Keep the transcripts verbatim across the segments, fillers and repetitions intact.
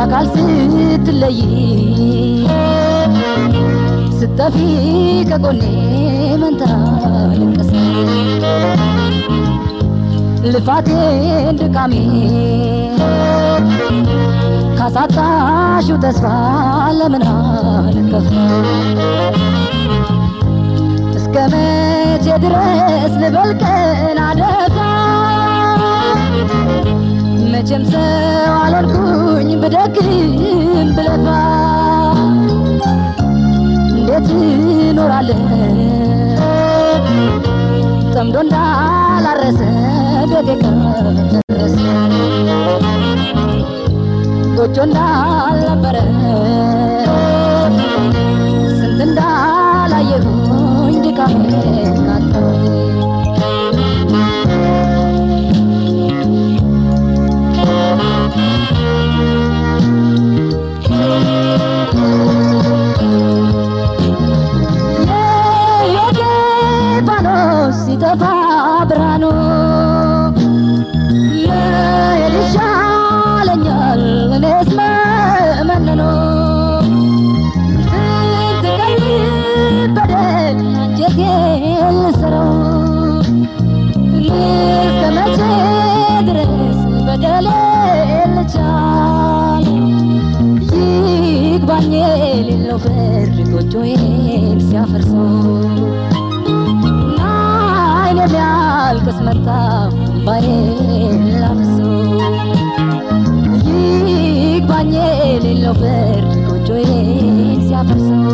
በአካል ስትለይ ስተፊ ከጎኔ መንታ ልቀስ ልፋቴን ድካሜ ካሳጣሽው ተስፋ ለምን አልከፋ እስከ መቼ ድረስ ልበል ቀን አደፋ መቼም ሰው አልሆንኩኝ ብደክም ብለፋ እንዴት እኖራለሁ ጠምዶ እንዳላረሰ ቤቴ ከደረሰ ጎጆ እንዳልነበረ ስንት እንዳላየሁኝ ድካሜን አጣሁኝ ሲጠፋ ብርሃኑ መሄድ ይሻለኛል እኔስ መመነኑ ስንት ቀን በደል አንጀቴን ልሰረው እስከ መቼ ድረስ በደሌን ልቻል ይግባኝ የሌለው ፍርድ ጎጆዬን ሲያፈርሰው የሚያልቅስ መጣ ባዬን ላፍሰው ይግባኝ የሌለው ፍርድ ጎጆዬን ሲያፈርሰው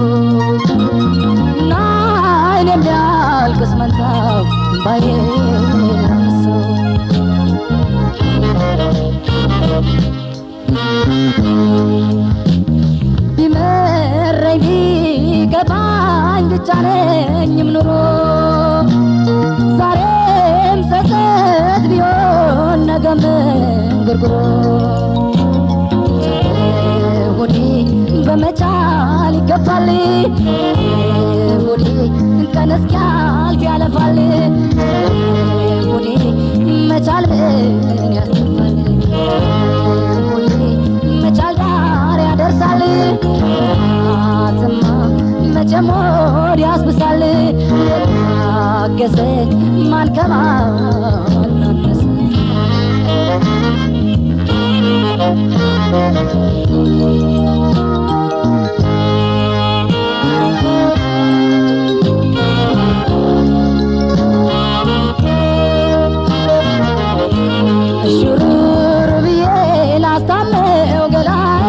ናይን የሚያልቅስ መጣ ባዬን ላፍሰው ቢመረኝ ቢገባኝ ብቻነኝም ኑሮ ዛሬም ሰሰት ቢሆን ነገም ግርግሮ ሆዴ በመቻል ይገፋል ሆዴ ቀን እስኪያልፍ ያለፋል ሆዴ መቻል ምን ያስገፋል ሆዴ መቻል ዳር ያደርሳል አትማ መቼም ሆድ ያስብሳል ገሰት ማን ከማን አነሰ ሹሩሩ ብዬ ላስታመው ገላዬ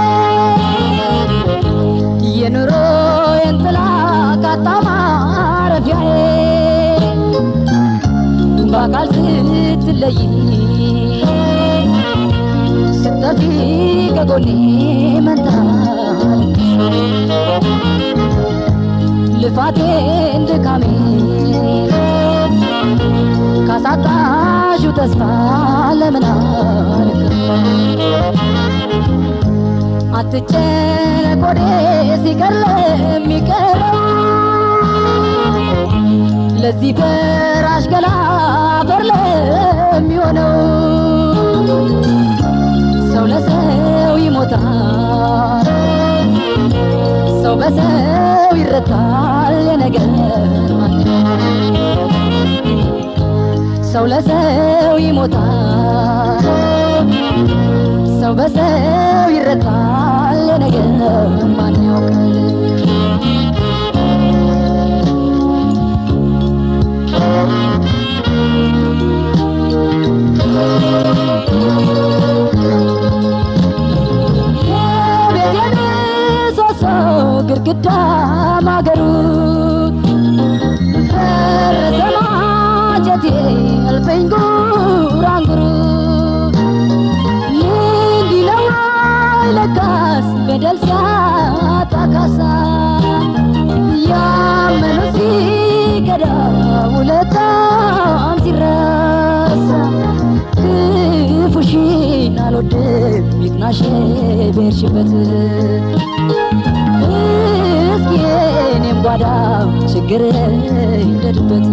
የኑሮ የንጥላ ካጣ ማረፊያዬ በአካል ስትለይ ስተፊ ከጎኔ መንታ ልፋቴን ድካሜ ካሳጣሽው ተስፋ ለምን አልከፋ አትጨነቅ ሆዴ ሲቀር ለሚቀረው ለዚህ ፈራሽ ገላ አፈር ለሚሆነው ሰው ለሰው ይሞታል ሰው በሰው ይረታል የነገር ማለት ሰው ለሰው ይሞታል ሰው በሰው ይረታል የነገር ማን ያውቃል ግድግዳ ማገሩ ፈረሰ ማጀቴ አልፈኝ ጉራንጉሩ እንዲህ ነው ለካስ በደል ሲያጣ ካሳ ያመኑ ሲገዳ ውለታም ሲረሳ ክፉሽን አልወድም ይቅናሽ በሄድሽበት እስኪኔም ጓዳ ችግር እንደድበት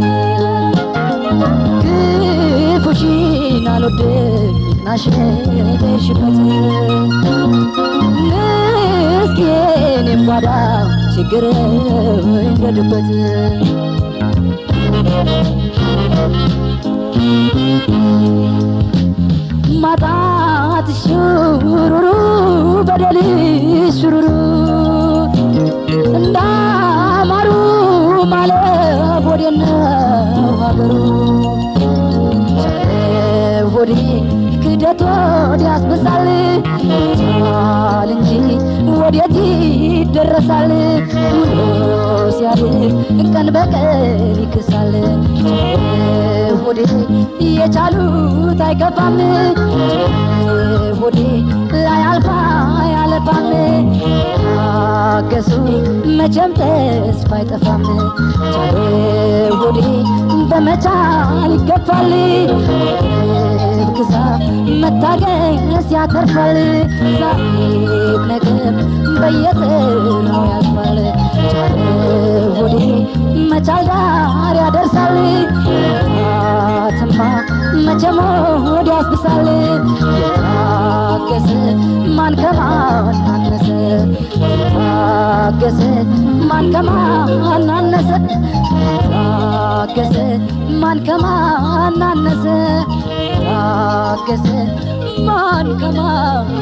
ክፉሽን አልወድም ይቅናሽ በሄድሽበት ጓዳ ችግር እንደድበት ማጣት ሹሩሩ በደል ሹሩሩ እንዳማሩ ማለት ወደነው ሀገሩ ወዲ ክደቶ ያስበሳል ቻል እንጂ ወዲያት ይደረሳል ውሎ ሲያድር ቀን በቀን ይክሳል ወዲ የቻሉት አይከፋም ወዲ ላይ አልፋ ያለፋም ታገሱ መቼም ተስፋ አይጠፋም ወዲ በመቻል ይገፋል ግዛ መታገስ ያተርፋል ዛሬም ነገም በየጥናው ያልፋል ወዲ መቻል ዳር ያደርሳል አትማ መቼም ወዲ ያስብሳል ታገስ ማን ከማን አነሰ ታገስ ማን ከማን አነሰ ታገስ ማን ከማን አነሰ ታገስ ማን ከማን